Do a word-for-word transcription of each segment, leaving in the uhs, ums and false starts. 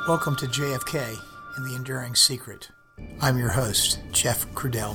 Welcome to J F K and the Enduring Secret. I'm your host, Jeff Crudell.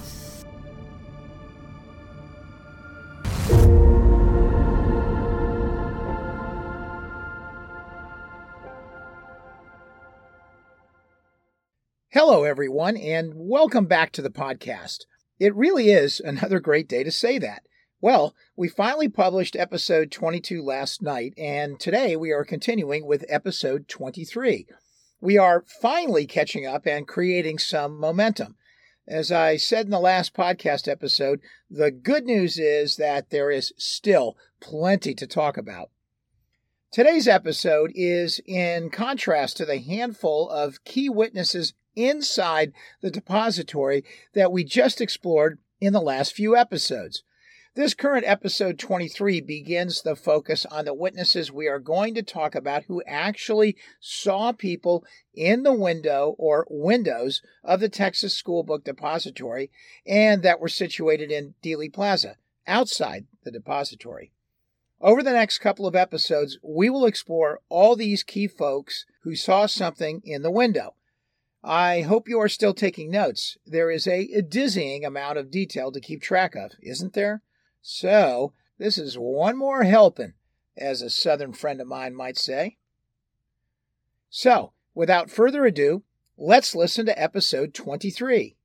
Hello, everyone, and welcome back to the podcast. It really is another great day to say that. Well, we finally published episode twenty-two last night, and today we are continuing with episode twenty-three. We are finally catching up and creating some momentum. As I said in the last podcast episode, the good news is that there is still plenty to talk about. Today's episode is in contrast to the handful of key witnesses inside the depository that we just explored in the last few episodes. This current episode twenty-three begins the focus on the witnesses we are going to talk about who actually saw people in the window or windows of the Texas School Book Depository and that were situated in Dealey Plaza, outside the depository. Over the next couple of episodes, we will explore all these key folks who saw something in the window. I hope you are still taking notes. There is a dizzying amount of detail to keep track of, isn't there? So, this is one more helping, as a Southern friend of mine might say. So, without further ado, let's listen to episode twenty-three.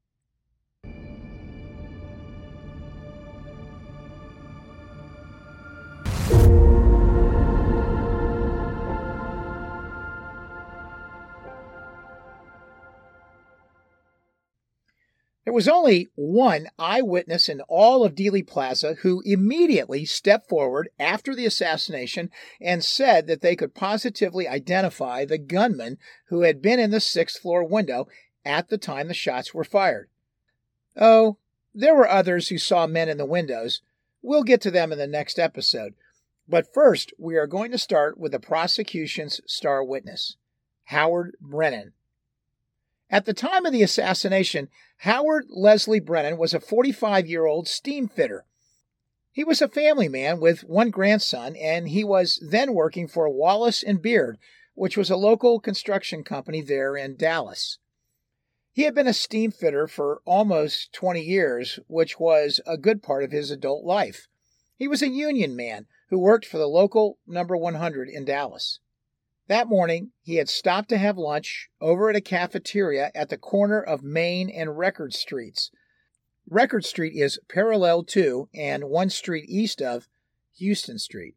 There was only one eyewitness in all of Dealey Plaza who immediately stepped forward after the assassination and said that they could positively identify the gunman who had been in the sixth floor window at the time the shots were fired. Oh, there were others who saw men in the windows. We'll get to them in the next episode. But first, we are going to start with the prosecution's star witness, Howard Brennan. At the time of the assassination, Howard Leslie Brennan was a forty-five-year-old steam fitter. He was a family man with one grandson, and he was then working for Wallace and Beard, which was a local construction company there in Dallas. He had been a steam fitter for almost twenty years, which was a good part of his adult life. He was a union man who worked for the local number one hundred in Dallas. That morning, he had stopped to have lunch over at a cafeteria at the corner of Main and Record Streets. Record Street is parallel to and one street east of Houston Street.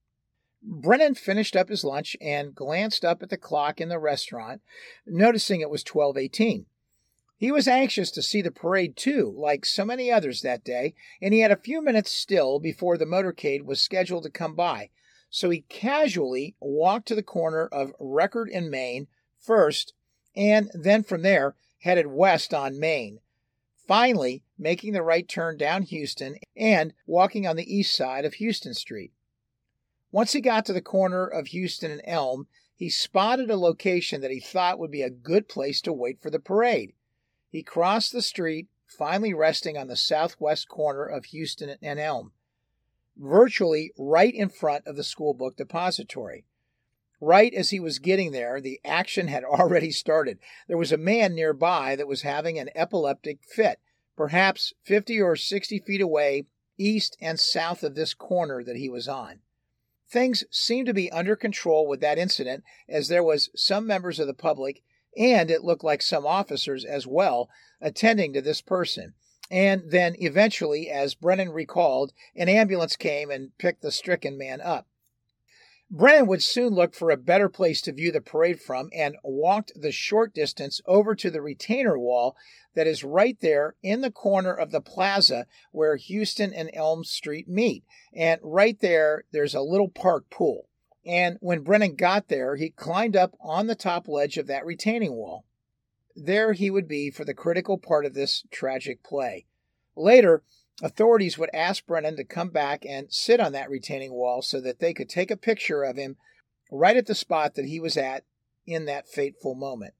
Brennan finished up his lunch and glanced up at the clock in the restaurant, noticing it was twelve eighteen. He was anxious to see the parade too, like so many others that day, and he had a few minutes still before the motorcade was scheduled to come by. So he casually walked to the corner of Record and Main first, and then from there headed west on Main, finally making the right turn down Houston and walking on the east side of Houston Street. Once he got to the corner of Houston and Elm, he spotted a location that he thought would be a good place to wait for the parade. He crossed the street, finally resting on the southwest corner of Houston and Elm, virtually right in front of the school book depository. Right as he was getting there, the action had already started. There was a man nearby that was having an epileptic fit, perhaps fifty or sixty feet away, east and south of this corner that he was on. Things seemed to be under control with that incident, as there was some members of the public, and it looked like some officers as well, attending to this person. And then eventually, as Brennan recalled, an ambulance came and picked the stricken man up. Brennan would soon look for a better place to view the parade from and walked the short distance over to the retainer wall that is right there in the corner of the plaza where Houston and Elm Street meet. And right there, there's a little park pool. And when Brennan got there, he climbed up on the top ledge of that retaining wall. There he would be for the critical part of this tragic play. Later, authorities would ask Brennan to come back and sit on that retaining wall so that they could take a picture of him right at the spot that he was at in that fateful moment.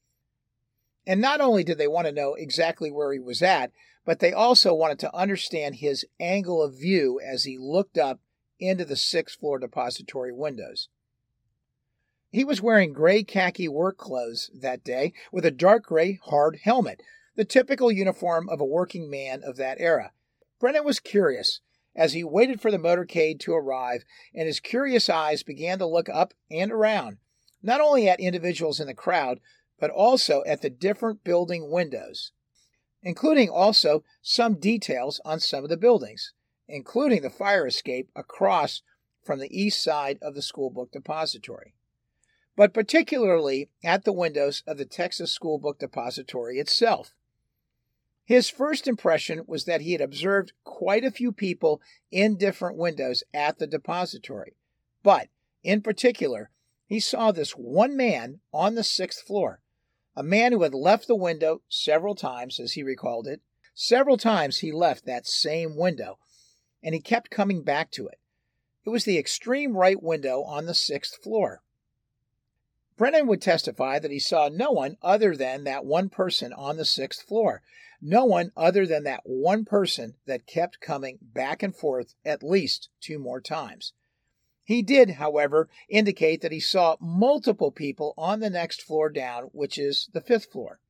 And not only did they want to know exactly where he was at, but they also wanted to understand his angle of view as he looked up into the sixth floor depository windows. He was wearing gray khaki work clothes that day with a dark gray hard helmet, the typical uniform of a working man of that era. Brennan was curious as he waited for the motorcade to arrive, and his curious eyes began to look up and around, not only at individuals in the crowd, but also at the different building windows, including also some details on some of the buildings, including the fire escape across from the east side of the school book depository, but particularly at the windows of the Texas School Book Depository itself. His first impression was that he had observed quite a few people in different windows at the depository, but in particular, he saw this one man on the sixth floor, a man who had left the window several times, as he recalled it. Several times he left that same window, and he kept coming back to it. It was the extreme right window on the sixth floor. Brennan would testify that he saw no one other than that one person on the sixth floor, no one other than that one person that kept coming back and forth at least two more times. He did, however, indicate that he saw multiple people on the next floor down, which is the fifth floor.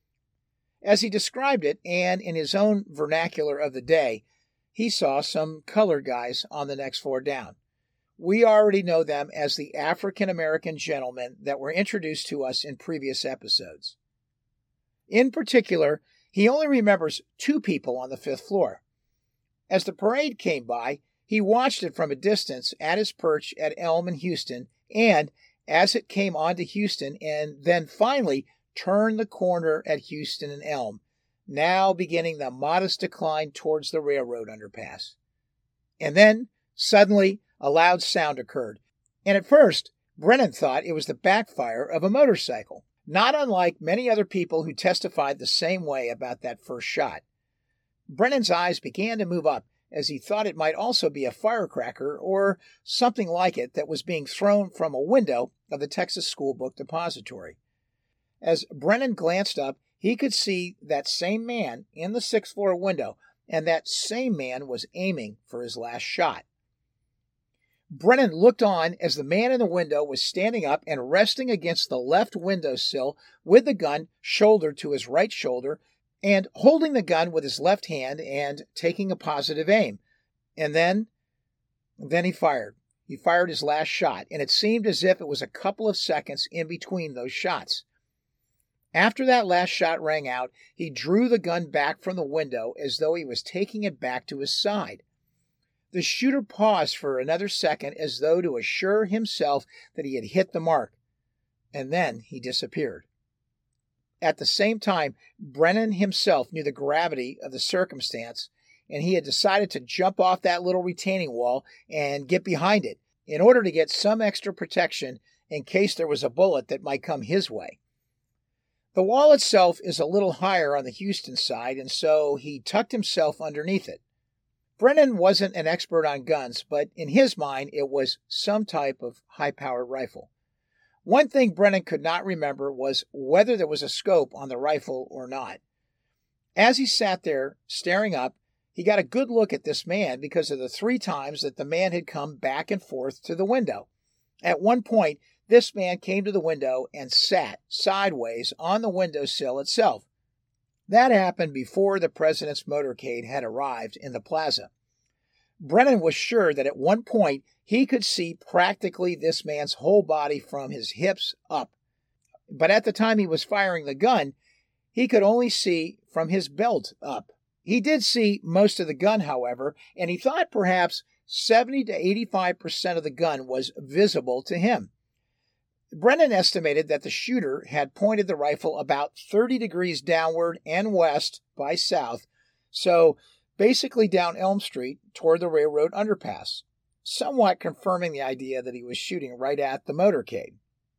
As he described it, and in his own vernacular of the day, he saw some colored guys on the next floor down. We already know them as the African American gentlemen that were introduced to us in previous episodes. In particular, he only remembers two people on the fifth floor. As the parade came by, he watched it from a distance at his perch at Elm and Houston, and as it came onto Houston and then finally turned the corner at Houston and Elm, now beginning the modest decline towards the railroad underpass. And then, suddenly, a loud sound occurred, and at first, Brennan thought it was the backfire of a motorcycle, not unlike many other people who testified the same way about that first shot. Brennan's eyes began to move up as he thought it might also be a firecracker or something like it that was being thrown from a window of the Texas School Book Depository. As Brennan glanced up, he could see that same man in the sixth floor window, and that same man was aiming for his last shot. Brennan looked on as the man in the window was standing up and resting against the left windowsill with the gun shouldered to his right shoulder and holding the gun with his left hand and taking a positive aim. And then, then he fired. He fired his last shot, and it seemed as if it was a couple of seconds in between those shots. After that last shot rang out, he drew the gun back from the window as though he was taking it back to his side. The shooter paused for another second as though to assure himself that he had hit the mark, and then he disappeared. At the same time, Brennan himself knew the gravity of the circumstance, and he had decided to jump off that little retaining wall and get behind it in order to get some extra protection in case there was a bullet that might come his way. The wall itself is a little higher on the Houston side, and so he tucked himself underneath it. Brennan wasn't an expert on guns, but in his mind it was some type of high-powered rifle. One thing Brennan could not remember was whether there was a scope on the rifle or not. As he sat there, staring up, he got a good look at this man because of the three times that the man had come back and forth to the window. At one point, this man came to the window and sat sideways on the windowsill itself. That happened before the president's motorcade had arrived in the plaza. Brennan was sure that at one point he could see practically this man's whole body from his hips up. But at the time he was firing the gun, he could only see from his belt up. He did see most of the gun, however, and he thought perhaps seventy to eighty-five percent of the gun was visible to him. Brennan estimated that the shooter had pointed the rifle about thirty degrees downward and west by south, so basically down Elm Street toward the railroad underpass, somewhat confirming the idea that he was shooting right at the motorcade.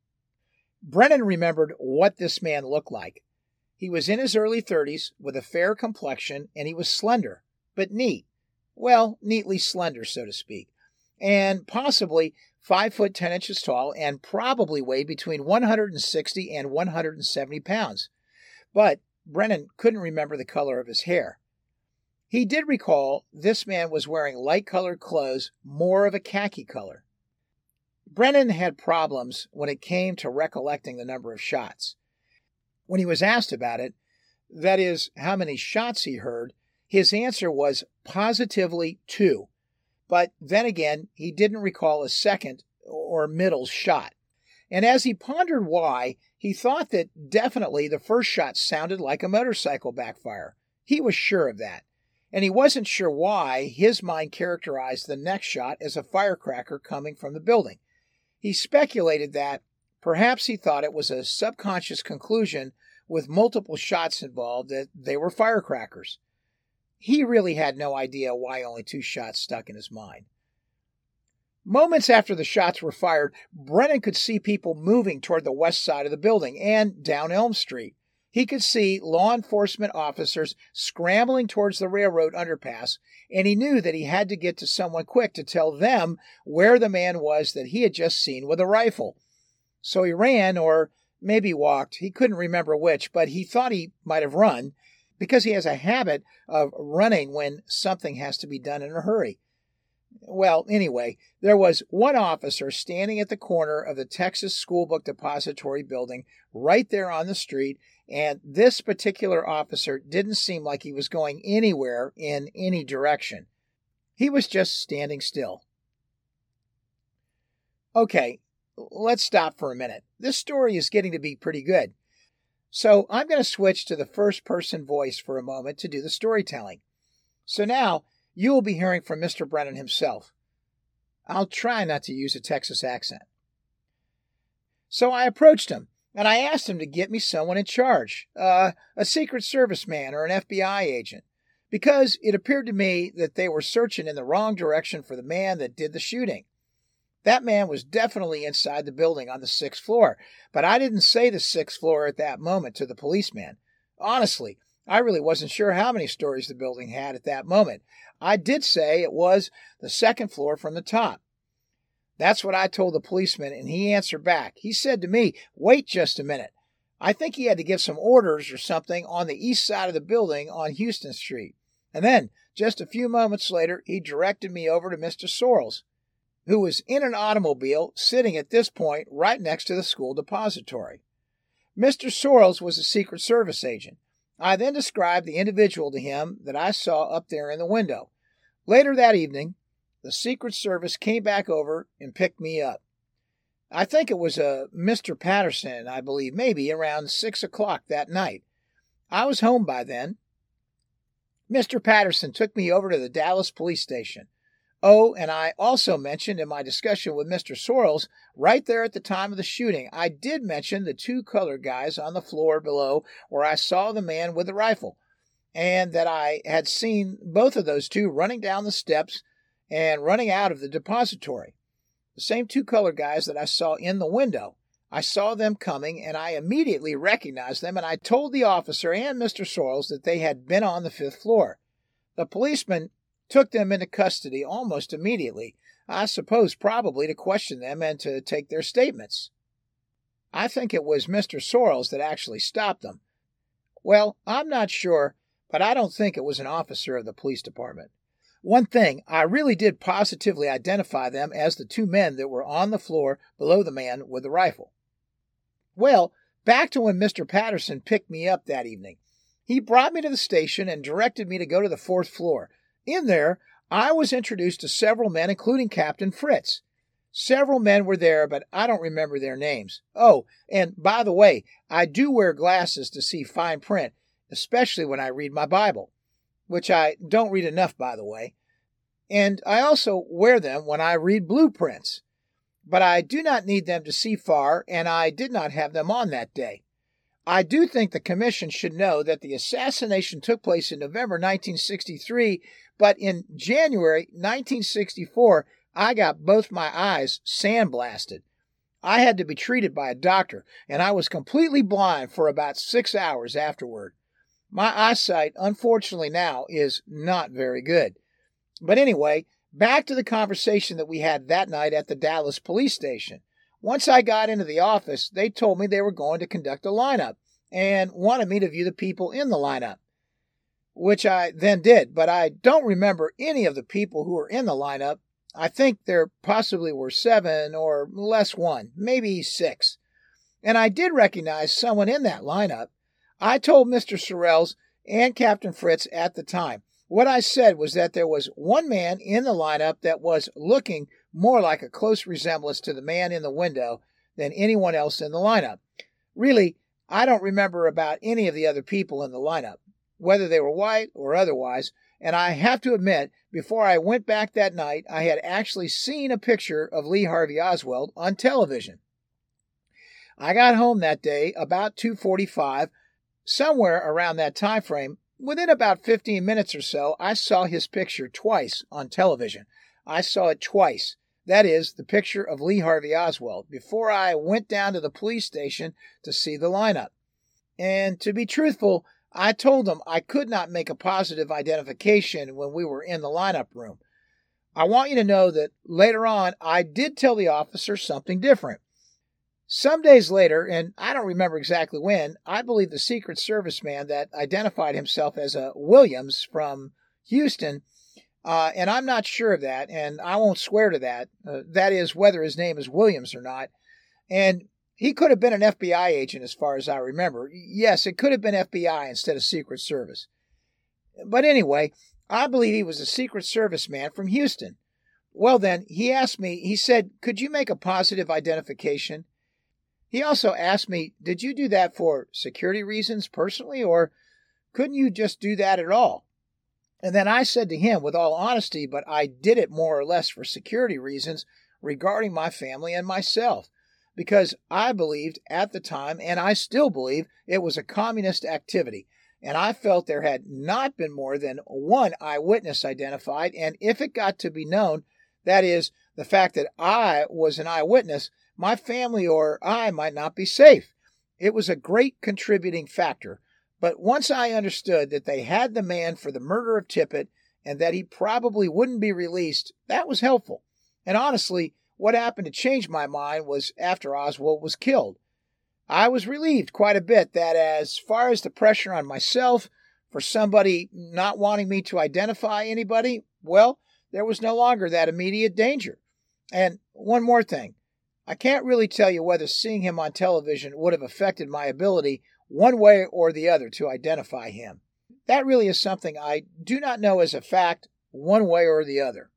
Brennan remembered what this man looked like. He was in his early thirties with a fair complexion, and he was slender, but neat. Well, neatly slender, so to speak, and possibly five foot ten inches tall, and probably weighed between one hundred sixty and one hundred seventy pounds. But Brennan couldn't remember the color of his hair. He did recall this man was wearing light-colored clothes, more of a khaki color. Brennan had problems when it came to recollecting the number of shots. When he was asked about it, that is, how many shots he heard, his answer was positively two. But then again, he didn't recall a second or middle shot. And as he pondered why, he thought that definitely the first shot sounded like a motorcycle backfire. He was sure of that. And he wasn't sure why his mind characterized the next shot as a firecracker coming from the building. He speculated that perhaps he thought it was a subconscious conclusion with multiple shots involved that they were firecrackers. He really had no idea why only two shots stuck in his mind. Moments after the shots were fired, Brennan could see people moving toward the west side of the building and down Elm Street. He could see law enforcement officers scrambling towards the railroad underpass, and he knew that he had to get to someone quick to tell them where the man was that he had just seen with a rifle. So he ran, or maybe walked. He couldn't remember which, but he thought he might have run, because he has a habit of running when something has to be done in a hurry. Well, anyway, there was one officer standing at the corner of the Texas School Book Depository building right there on the street, and this particular officer didn't seem like he was going anywhere in any direction. He was just standing still. Okay, let's stop for a minute. This story is getting to be pretty good. So I'm going to switch to the first-person voice for a moment to do the storytelling. So now you will be hearing from Mister Brennan himself. I'll try not to use a Texas accent. So I approached him, and I asked him to get me someone in charge, uh, a Secret Service man or an F B I agent, because it appeared to me that they were searching in the wrong direction for the man that did the shooting. That man was definitely inside the building on the sixth floor, but I didn't say the sixth floor at that moment to the policeman. Honestly, I really wasn't sure how many stories the building had at that moment. I did say it was the second floor from the top. That's what I told the policeman, and he answered back. He said to me, "Wait just a minute." I think he had to give some orders or something on the east side of the building on Houston Street. And then, just a few moments later, he directed me over to Mister Sorrells, who was in an automobile sitting at this point right next to the school depository. Mister Sorrells was a Secret Service agent. I then described the individual to him that I saw up there in the window. Later that evening, the Secret Service came back over and picked me up. I think it was a Mister Patterson, I believe, maybe around six o'clock that night. I was home by then. Mister Patterson took me over to the Dallas police station. Oh, and I also mentioned in my discussion with Mister Sorrells, right there at the time of the shooting, I did mention the two colored guys on the floor below where I saw the man with the rifle, and that I had seen both of those two running down the steps and running out of the depository. The same two colored guys that I saw in the window. I saw them coming, and I immediately recognized them, and I told the officer and Mister Sorrells that they had been on the fifth floor. The policeman took them into custody almost immediately, I suppose probably to question them and to take their statements. I think it was Mister Sorrells that actually stopped them. Well, I'm not sure, but I don't think it was an officer of the police department. One thing, I really did positively identify them as the two men that were on the floor below the man with the rifle. Well, back to when Mister Patterson picked me up that evening. He brought me to the station and directed me to go to the fourth floor. In there, I was introduced to several men, including Captain Fritz. Several men were there, but I don't remember their names. Oh, and by the way, I do wear glasses to see fine print, especially when I read my Bible, which I don't read enough, by the way. And I also wear them when I read blueprints. But I do not need them to see far, and I did not have them on that day. I do think the commission should know that the assassination took place in November nineteen sixty-three, but in January nineteen sixty-four, I got both my eyes sandblasted. I had to be treated by a doctor, and I was completely blind for about six hours afterward. My eyesight, unfortunately now, is not very good. But anyway, back to the conversation that we had that night at the Dallas police station. Once I got into the office, they told me they were going to conduct a lineup and wanted me to view the people in the lineup, which I then did, but I don't remember any of the people who were in the lineup I think there possibly were seven or less one, maybe six. And I did recognize someone in that lineup. I told Mister Sorrells and Captain Fritz at the time. What I said was that there was one man in the lineup that was looking more like a close resemblance to the man in the window than anyone else in the lineup. Really, I don't remember about any of the other people in the lineup, whether they were white or otherwise, and I have to admit, before I went back that night, I had actually seen a picture of Lee Harvey Oswald on television. I got home that day about two forty-five, somewhere around that time frame. Within about fifteen minutes or so, I saw his picture twice on television. I saw it twice. That is, the picture of Lee Harvey Oswald, before I went down to the police station to see the lineup. And to be truthful, I told them I could not make a positive identification when we were in the lineup room. I want you to know that later on, I did tell the officer something different. Some days later, and I don't remember exactly when, I believe the Secret Service man that identified himself as a Williams from Houston, uh, and I'm not sure of that, and I won't swear to that, uh, that is, whether his name is Williams or not, and he could have been an F B I agent as far as I remember. Yes, it could have been F B I instead of Secret Service. But anyway, I believe he was a Secret Service man from Houston. Well then, he asked me, he said, could you make a positive identification? He also asked me, did you do that for security reasons personally, or couldn't you just do that at all? And then I said to him, with all honesty, but I did it more or less for security reasons regarding my family and myself, because I believed at the time, and I still believe, it was a communist activity, and I felt there had not been more than one eyewitness identified, and if it got to be known, that is, the fact that I was an eyewitness, my family or I might not be safe. It was a great contributing factor. But once I understood that they had the man for the murder of Tippit and that he probably wouldn't be released, that was helpful. And honestly, what happened to change my mind was after Oswald was killed. I was relieved quite a bit that as far as the pressure on myself for somebody not wanting me to identify anybody, well, there was no longer that immediate danger. And one more thing. I can't really tell you whether seeing him on television would have affected my ability one way or the other to identify him. That really is something I do not know as a fact one way or the other.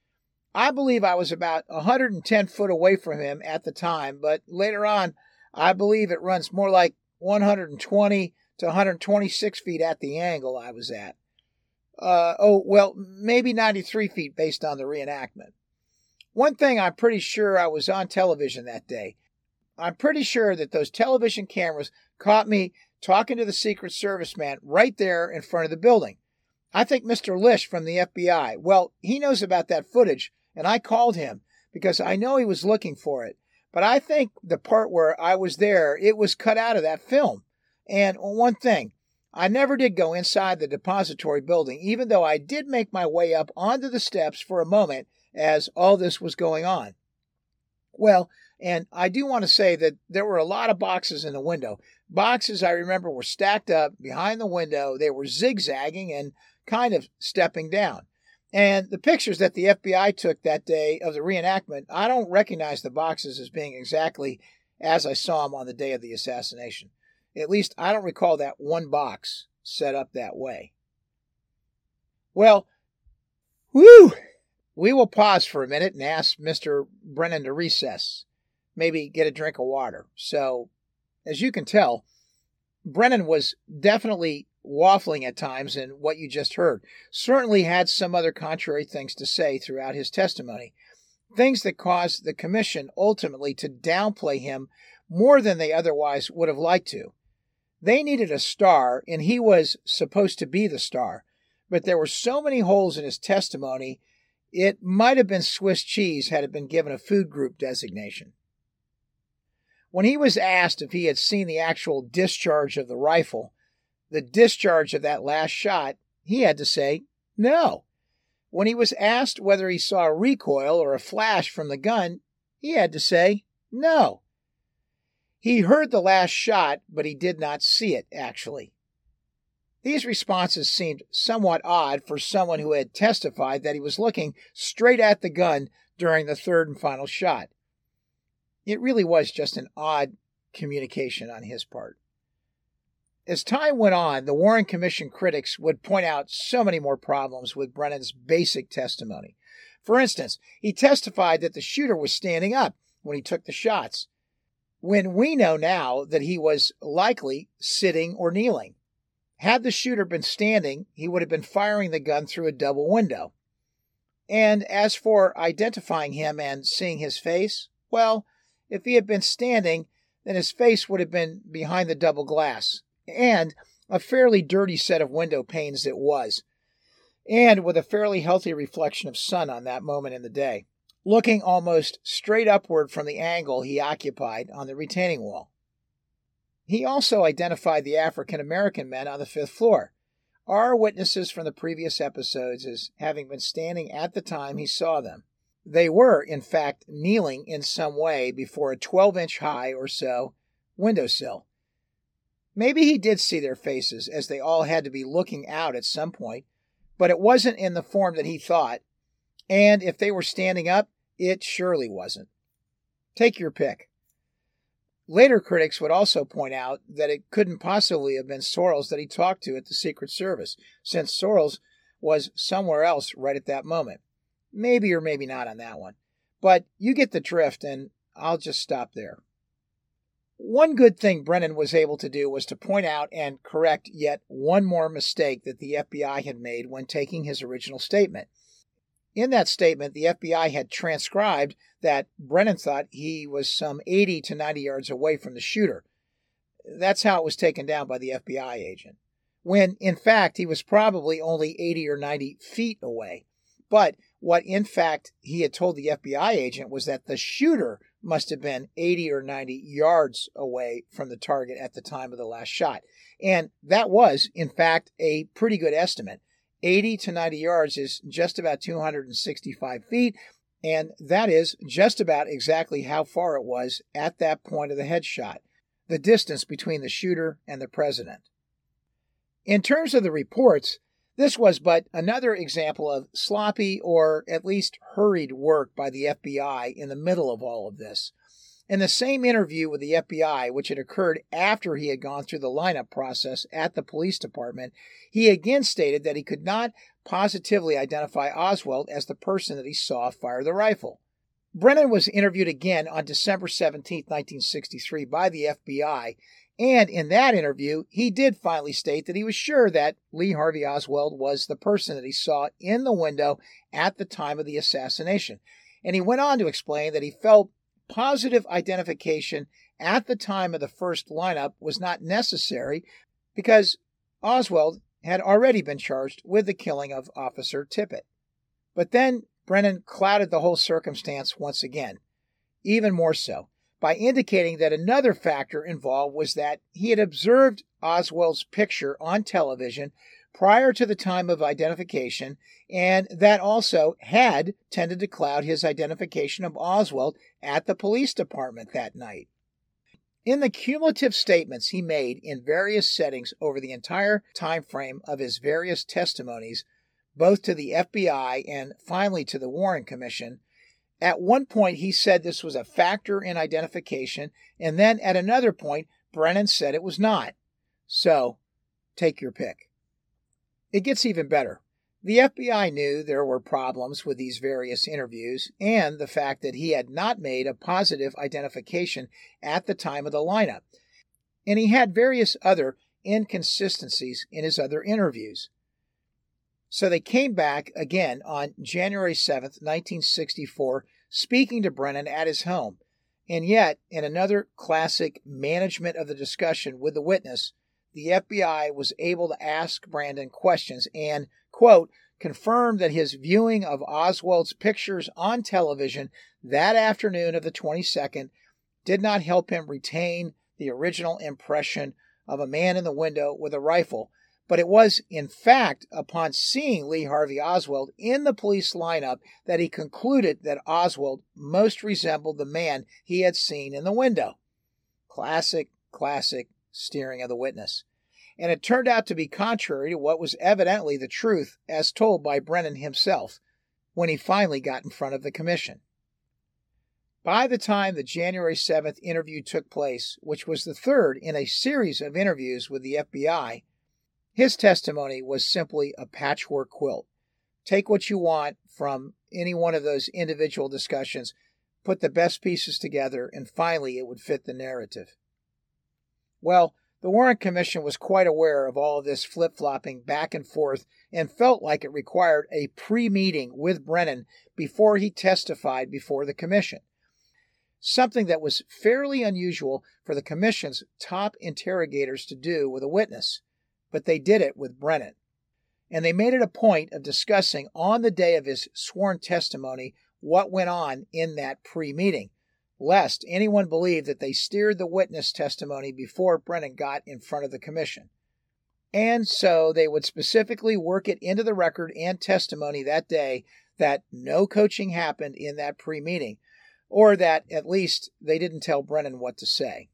I believe I was about one hundred ten foot away from him at the time, but later on, I believe it runs more like one hundred twenty to one hundred twenty-six feet at the angle I was at. Uh, oh, well, maybe ninety-three feet based on the reenactment. One thing I'm pretty sure I was on television that day. I'm pretty sure that those television cameras caught me talking to the Secret Service man right there in front of the building. I think Mister Lish from the F B I, well, he knows about that footage, and I called him because I know he was looking for it. But I think the part where I was there, it was cut out of that film. And one thing, I never did go inside the depository building, even though I did make my way up onto the steps for a moment as all this was going on. Well, and I do want to say that there were a lot of boxes in the window. Boxes, I remember, were stacked up behind the window. They were zigzagging and kind of stepping down. And the pictures that the F B I took that day of the reenactment, I don't recognize the boxes as being exactly as I saw them on the day of the assassination. At least I don't recall that one box set up that way. Well, whew! We will pause for a minute and ask Mister Brennan to recess. Maybe get a drink of water. So, as you can tell, Brennan was definitely waffling at times in what you just heard. Certainly had some other contrary things to say throughout his testimony. Things that caused the commission ultimately to downplay him more than they otherwise would have liked to. They needed a star, and he was supposed to be the star. But there were so many holes in his testimony, it might have been Swiss cheese had it been given a food group designation. When he was asked if he had seen the actual discharge of the rifle, the discharge of that last shot, he had to say no. When he was asked whether he saw a recoil or a flash from the gun, he had to say no. He heard the last shot, but he did not see it, actually. These responses seemed somewhat odd for someone who had testified that he was looking straight at the gun during the third and final shot. It really was just an odd communication on his part. As time went on, the Warren Commission critics would point out so many more problems with Brennan's basic testimony. For instance, he testified that the shooter was standing up when he took the shots, when we know now that he was likely sitting or kneeling. Had the shooter been standing, he would have been firing the gun through a double window. And as for identifying him and seeing his face, well, if he had been standing, then his face would have been behind the double glass, and a fairly dirty set of window panes it was, and with a fairly healthy reflection of sun on that moment in the day, looking almost straight upward from the angle he occupied on the retaining wall. He also identified the African American men on the fifth floor, our witnesses from the previous episodes, as having been standing at the time he saw them. They were, in fact, kneeling in some way before a twelve-inch high or so windowsill. Maybe he did see their faces, as they all had to be looking out at some point, but it wasn't in the form that he thought, and if they were standing up, it surely wasn't. Take your pick. Later critics would also point out that it couldn't possibly have been Sorrells that he talked to at the Secret Service, since Sorrells was somewhere else right at that moment. Maybe or maybe not on that one. But you get the drift, and I'll just stop there. One good thing Brennan was able to do was to point out and correct yet one more mistake that the F B I had made when taking his original statement. In that statement, the F B I had transcribed that Brennan thought he was some eighty to ninety yards away from the shooter. That's how it was taken down by the F B I agent, when in fact he was probably only eighty or ninety feet away. But what in fact he had told the F B I agent was that the shooter must have been eighty or ninety yards away from the target at the time of the last shot. And that was, in fact, a pretty good estimate. eighty to ninety yards is just about two hundred sixty-five feet, and that is just about exactly how far it was at that point of the headshot, the distance between the shooter and the president. In terms of the reports, this was but another example of sloppy or at least hurried work by the F B I in the middle of all of this. In the same interview with the F B I, which had occurred after he had gone through the lineup process at the police department, he again stated that he could not positively identify Oswald as the person that he saw fire the rifle. Brennan was interviewed again on December seventeenth, nineteen sixty-three by the F B I, and in that interview, he did finally state that he was sure that Lee Harvey Oswald was the person that he saw in the window at the time of the assassination. And he went on to explain that he felt positive identification at the time of the first lineup was not necessary because Oswald had already been charged with the killing of Officer Tippit. But then Brennan clouded the whole circumstance once again, even more so, by indicating that another factor involved was that he had observed Oswald's picture on television prior to the time of identification, and that also had tended to cloud his identification of Oswald at the police department that night. In the cumulative statements he made in various settings over the entire time frame of his various testimonies, both to the F B I and finally to the Warren Commission, at one point he said this was a factor in identification, and then at another point Brennan said it was not. So, take your pick. It gets even better. The F B I knew there were problems with these various interviews and the fact that he had not made a positive identification at the time of the lineup, and he had various other inconsistencies in his other interviews. So they came back again on January seventh, nineteen sixty-four, speaking to Brennan at his home, and yet, in another classic management of the discussion with the witness, the F B I was able to ask Brandon questions and, quote, confirmed that his viewing of Oswald's pictures on television that afternoon of the twenty-second did not help him retain the original impression of a man in the window with a rifle, but it was, in fact, upon seeing Lee Harvey Oswald in the police lineup that he concluded that Oswald most resembled the man he had seen in the window. Classic, classic steering of the witness. and it turned out to be contrary to what was evidently the truth as told by Brennan himself when he finally got in front of the commission. By the time the January seventh interview took place, which was the third in a series of interviews with the F B I, his testimony was simply a patchwork quilt. Take what you want from any one of those individual discussions, put the best pieces together, and finally it would fit the narrative. Well, the Warren Commission was quite aware of all of this flip-flopping back and forth and felt like it required a pre-meeting with Brennan before he testified before the commission, something that was fairly unusual for the commission's top interrogators to do with a witness, but they did it with Brennan. And they made it a point of discussing on the day of his sworn testimony what went on in that pre-meeting, lest anyone believe that they steered the witness testimony before Brennan got in front of the commission. And so they would specifically work it into the record and testimony that day that no coaching happened in that pre-meeting, or that at least they didn't tell Brennan what to say.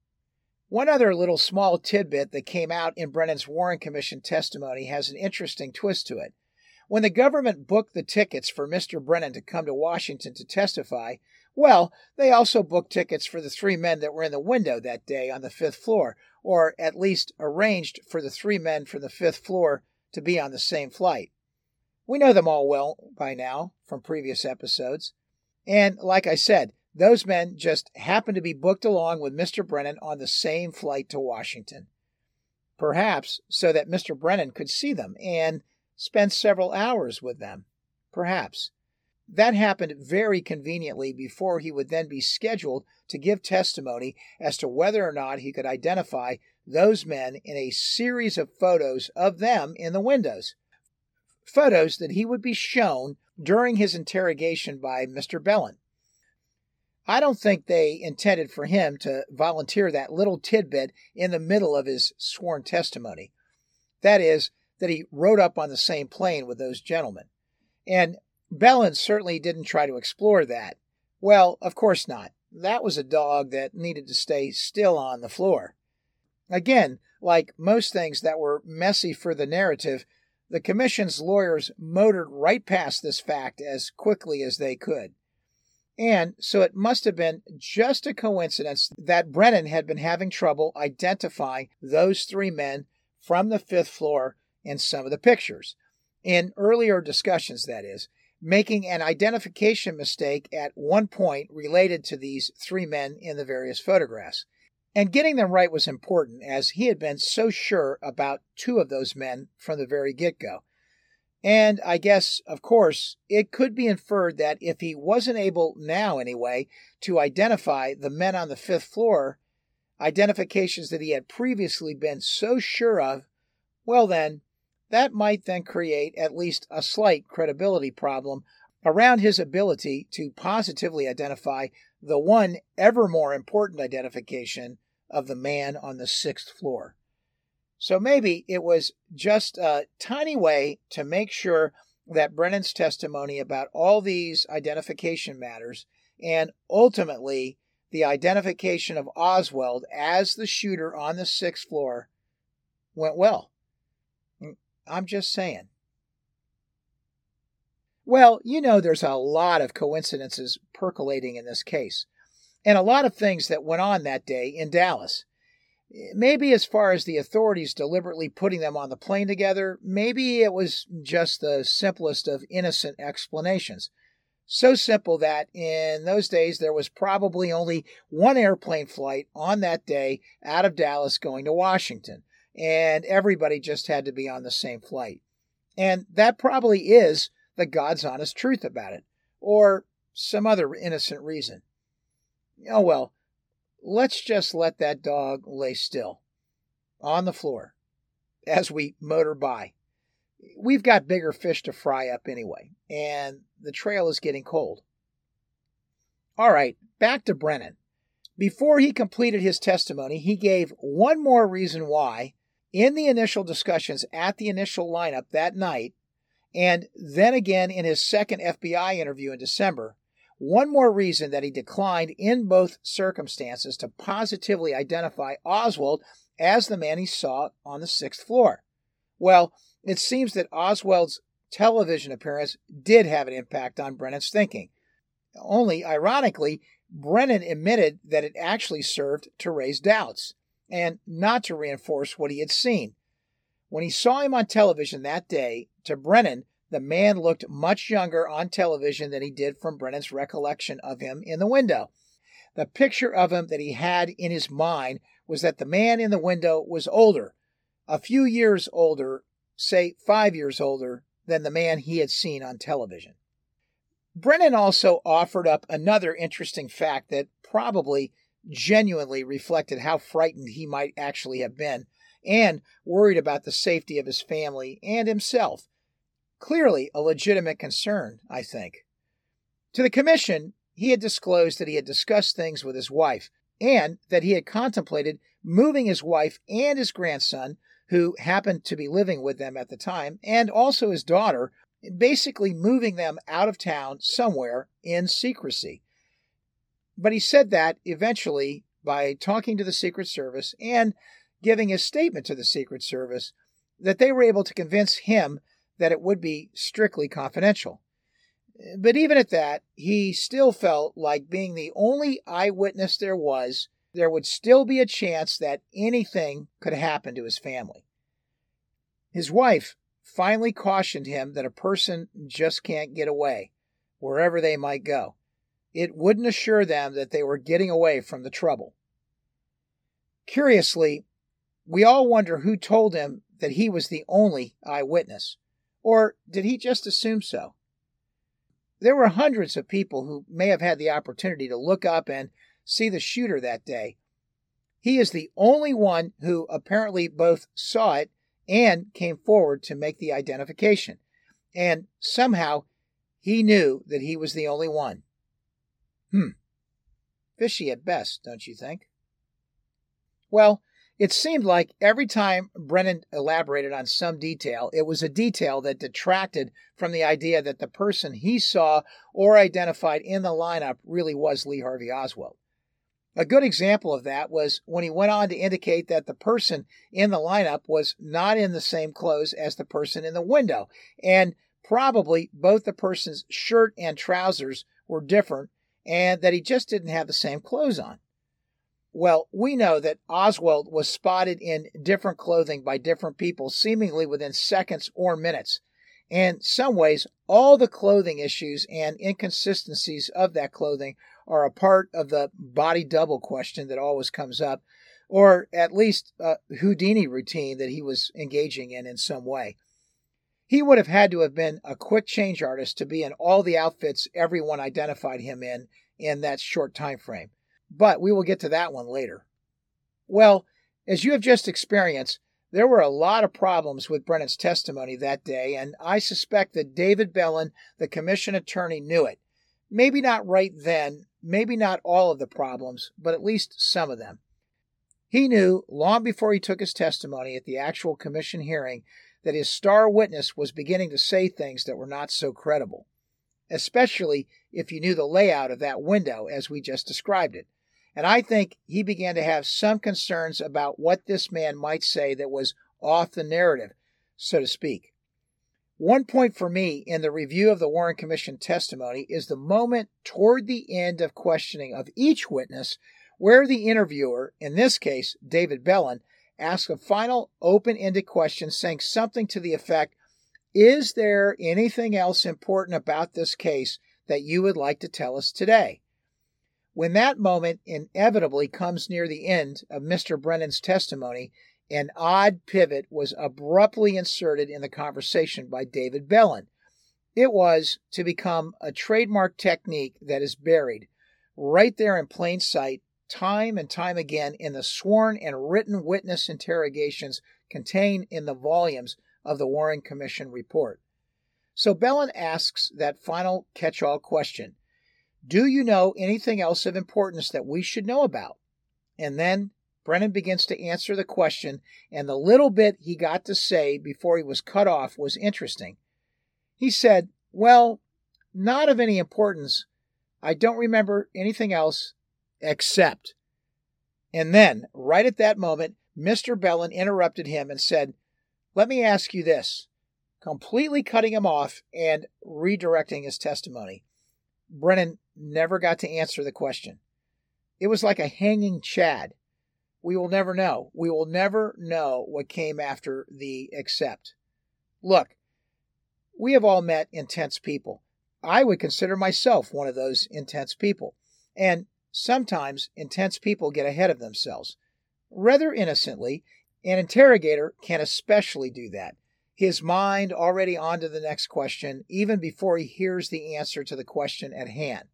One other little small tidbit that came out in Brennan's Warren Commission testimony has an interesting twist to it. When the government booked the tickets for Mister Brennan to come to Washington to testify, well, they also booked tickets for the three men that were in the window that day on the fifth floor, or at least arranged for the three men from the fifth floor to be on the same flight. We know them all well by now from previous episodes. And like I said, those men just happened to be booked along with Mister Brennan on the same flight to Washington. Perhaps so that Mister Brennan could see them and spend several hours with them. Perhaps. That happened very conveniently before he would then be scheduled to give testimony as to whether or not he could identify those men in a series of photos of them in the windows. Photos that he would be shown during his interrogation by Mister Bellin. I don't think they intended for him to volunteer that little tidbit in the middle of his sworn testimony. That is, that he rode up on the same plane with those gentlemen. And Bellin certainly didn't try to explore that. Well, of course not. That was a dog that needed to stay still on the floor. Again, like most things that were messy for the narrative, the commission's lawyers motored right past this fact as quickly as they could. And so it must have been just a coincidence that Brennan had been having trouble identifying those three men from the fifth floor in some of the pictures. In earlier discussions, that is, making an identification mistake at one point related to these three men in the various photographs. And getting them right was important, as he had been so sure about two of those men from the very get-go. And I guess, of course, it could be inferred that if he wasn't able, now anyway, to identify the men on the fifth floor, identifications that he had previously been so sure of, well then, that might then create at least a slight credibility problem around his ability to positively identify the one ever more important identification of the man on the sixth floor. So maybe it was just a tiny way to make sure that Brennan's testimony about all these identification matters, and ultimately the identification of Oswald as the shooter on the sixth floor, went well. I'm just saying. Well, you know there's a lot of coincidences percolating in this case, and a lot of things that went on that day in Dallas. Maybe as far as the authorities deliberately putting them on the plane together, maybe it was just the simplest of innocent explanations. So simple that in those days there was probably only one airplane flight on that day out of Dallas going to Washington, and everybody just had to be on the same flight. And that probably is the God's honest truth about it, or some other innocent reason. Oh well. Let's just let that dog lay still on the floor as we motor by. We've got bigger fish to fry up anyway, and the trail is getting cold. All right, back to Brennan. Before he completed his testimony, he gave one more reason why, in the initial discussions at the initial lineup that night, and then again in his second F B I interview in December, one more reason that he declined in both circumstances to positively identify Oswald as the man he saw on the sixth floor. Well, it seems that Oswald's television appearance did have an impact on Brennan's thinking. Only, ironically, Brennan admitted that it actually served to raise doubts, and not to reinforce what he had seen. When he saw him on television that day, to Brennan, the man looked much younger on television than he did from Brennan's recollection of him in the window. The picture of him that he had in his mind was that the man in the window was older, a few years older, say five years older, than the man he had seen on television. Brennan also offered up another interesting fact that probably genuinely reflected how frightened he might actually have been and worried about the safety of his family and himself. Clearly a legitimate concern, I think. To the commission, he had disclosed that he had discussed things with his wife and that he had contemplated moving his wife and his grandson, who happened to be living with them at the time, and also his daughter, basically moving them out of town somewhere in secrecy. But he said that eventually, by talking to the Secret Service and giving his statement to the Secret Service, that they were able to convince him that it would be strictly confidential. But even at that, he still felt like being the only eyewitness there was, there would still be a chance that anything could happen to his family. His wife finally cautioned him that a person just can't get away, wherever they might go. It wouldn't assure them that they were getting away from the trouble. Curiously, we all wonder who told him that he was the only eyewitness, or did he just assume so? There were hundreds of people who may have had the opportunity to look up and see the shooter that day. He is the only one who apparently both saw it and came forward to make the identification. And somehow he knew that he was the only one. Hmm. Fishy at best, don't you think? Well, it seemed like every time Brennan elaborated on some detail, it was a detail that detracted from the idea that the person he saw or identified in the lineup really was Lee Harvey Oswald. A good example of that was when he went on to indicate that the person in the lineup was not in the same clothes as the person in the window, and probably both the person's shirt and trousers were different, and that he just didn't have the same clothes on. Well, we know that Oswald was spotted in different clothing by different people seemingly within seconds or minutes. In some ways, all the clothing issues and inconsistencies of that clothing are a part of the body double question that always comes up, or at least a Houdini routine that he was engaging in in some way. He would have had to have been a quick change artist to be in all the outfits everyone identified him in in that short time frame. But we will get to that one later. Well, as you have just experienced, there were a lot of problems with Brennan's testimony that day, and I suspect that David Belin, the commission attorney, knew it. Maybe not right then, maybe not all of the problems, but at least some of them. He knew, long before he took his testimony at the actual commission hearing, that his star witness was beginning to say things that were not so credible, especially if you knew the layout of that window as we just described it. And I think he began to have some concerns about what this man might say that was off the narrative, so to speak. One point for me in the review of the Warren Commission testimony is the moment toward the end of questioning of each witness where the interviewer, in this case David Belin, asked a final open-ended question saying something to the effect, "Is there anything else important about this case that you would like to tell us today?" When that moment inevitably comes near the end of Mister Brennan's testimony, an odd pivot was abruptly inserted in the conversation by David Belin. It was to become a trademark technique that is buried right there in plain sight, time and time again in the sworn and written witness interrogations contained in the volumes of the Warren Commission report. So Belin asks that final catch-all question, "Do you know anything else of importance that we should know about?" And then Brennan begins to answer the question, and the little bit he got to say before he was cut off was interesting. He said, "Well, not of any importance. I don't remember anything else except." And then, right at that moment, Mister Bellin interrupted him and said, "Let me ask you this," completely cutting him off and redirecting his testimony. Brennan never got to answer the question. It was like a hanging chad. We will never know. We will never know what came after the accept. Look, we have all met intense people. I would consider myself one of those intense people. And sometimes intense people get ahead of themselves. Rather innocently, an interrogator can especially do that. His mind already on to the next question, even before he hears the answer to the question at hand.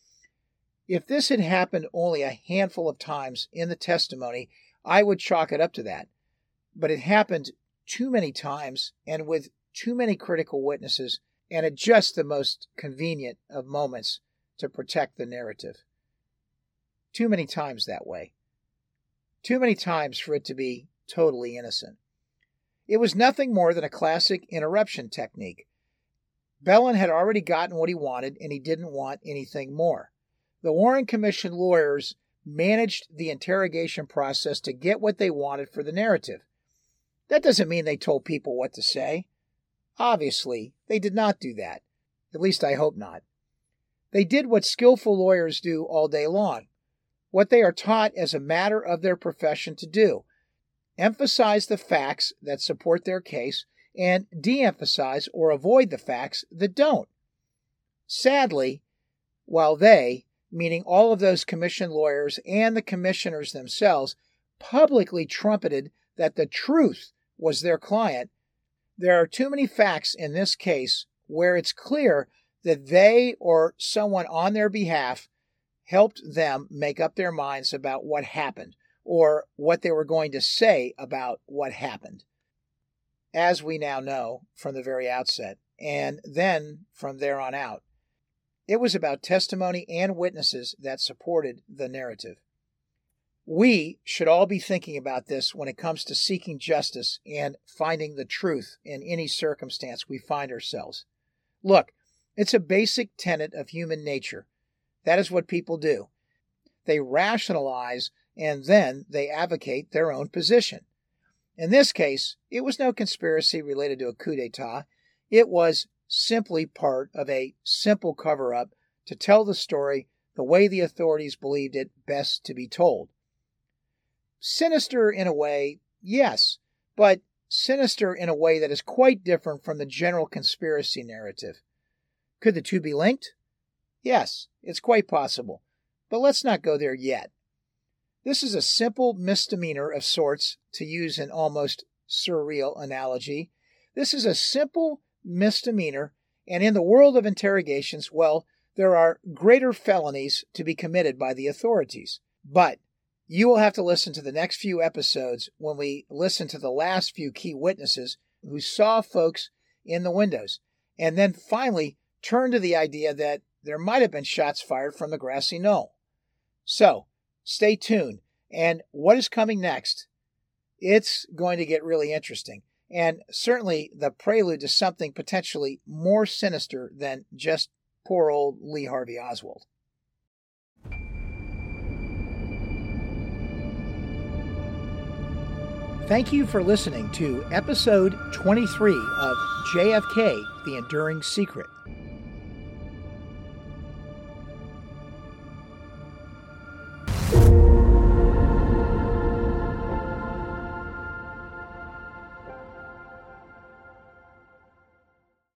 If this had happened only a handful of times in the testimony, I would chalk it up to that. But it happened too many times and with too many critical witnesses and at just the most convenient of moments to protect the narrative. Too many times that way. Too many times for it to be totally innocent. It was nothing more than a classic interruption technique. Bellin had already gotten what he wanted, and he didn't want anything more. The Warren Commission lawyers managed the interrogation process to get what they wanted for the narrative. That doesn't mean they told people what to say. Obviously, they did not do that. At least I hope not. They did what skillful lawyers do all day long, what they are taught as a matter of their profession to do: emphasize the facts that support their case and de-emphasize or avoid the facts that don't. Sadly, while they, meaning all of those commission lawyers and the commissioners themselves, publicly trumpeted that the truth was their client, there are too many facts in this case where it's clear that they or someone on their behalf helped them make up their minds about what happened or what they were going to say about what happened. As we now know from the very outset, and then from there on out, it was about testimony and witnesses that supported the narrative. We should all be thinking about this when it comes to seeking justice and finding the truth in any circumstance we find ourselves. Look, it's a basic tenet of human nature. That is what people do. They rationalize and then they advocate their own position. In this case, it was no conspiracy related to a coup d'etat. It was simply part of a simple cover-up to tell the story the way the authorities believed it best to be told. Sinister in a way, yes, but sinister in a way that is quite different from the general conspiracy narrative. Could the two be linked? Yes, it's quite possible, but let's not go there yet. This is a simple misdemeanor of sorts, to use an almost surreal analogy. This is a simple misdemeanor, and in the world of interrogations, well, there are greater felonies to be committed by the authorities. But you will have to listen to the next few episodes when we listen to the last few key witnesses who saw folks in the windows, and then finally turn to the idea that there might have been shots fired from the grassy knoll. So, stay tuned. And what is coming next? It's going to get really interesting, and certainly the prelude to something potentially more sinister than just poor old Lee Harvey Oswald. Thank you for listening to episode twenty-three of J F K, The Enduring Secret.